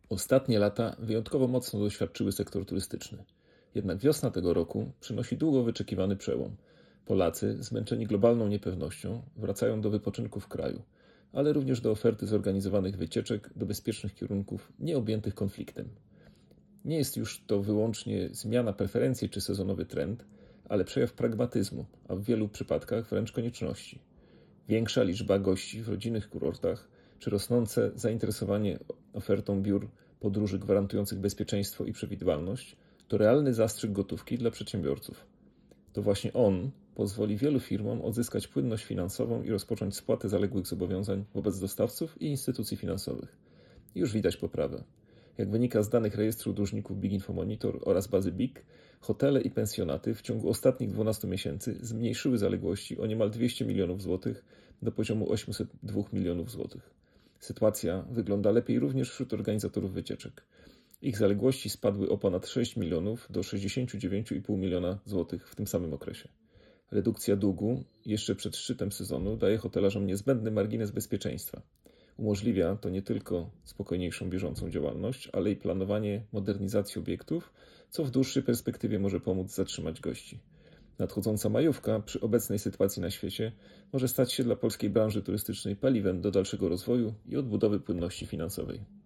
Ostatnie lata wyjątkowo mocno doświadczyły sektor turystyczny. Jednak wiosna tego roku przynosi długo wyczekiwany przełom. Polacy, zmęczeni globalną niepewnością, wracają do wypoczynku w kraju, ale również do oferty zorganizowanych wycieczek do bezpiecznych kierunków nieobjętych konfliktem. Nie jest już to wyłącznie zmiana preferencji czy sezonowy trend, ale przejaw pragmatyzmu, a w wielu przypadkach wręcz konieczności. Większa liczba gości w rodzinnych kurortach, czy rosnące zainteresowanie ofertą biur podróży gwarantujących bezpieczeństwo i przewidywalność to realny zastrzyk gotówki dla przedsiębiorców. To właśnie on pozwoli wielu firmom odzyskać płynność finansową i rozpocząć spłatę zaległych zobowiązań wobec dostawców i instytucji finansowych. I już widać poprawę. Jak wynika z danych rejestru dłużników Big Info Monitor oraz bazy BIG, hotele i pensjonaty w ciągu ostatnich 12 miesięcy zmniejszyły zaległości o niemal 200 milionów złotych do poziomu 802 milionów złotych. Sytuacja wygląda lepiej również wśród organizatorów wycieczek. Ich zaległości spadły o ponad 6 milionów do 69,5 miliona złotych w tym samym okresie. Redukcja długu jeszcze przed szczytem sezonu daje hotelarzom niezbędny margines bezpieczeństwa. Umożliwia to nie tylko spokojniejszą bieżącą działalność, ale i planowanie modernizacji obiektów, co w dłuższej perspektywie może pomóc zatrzymać gości. Nadchodząca majówka przy obecnej sytuacji na świecie może stać się dla polskiej branży turystycznej paliwem do dalszego rozwoju i odbudowy płynności finansowej.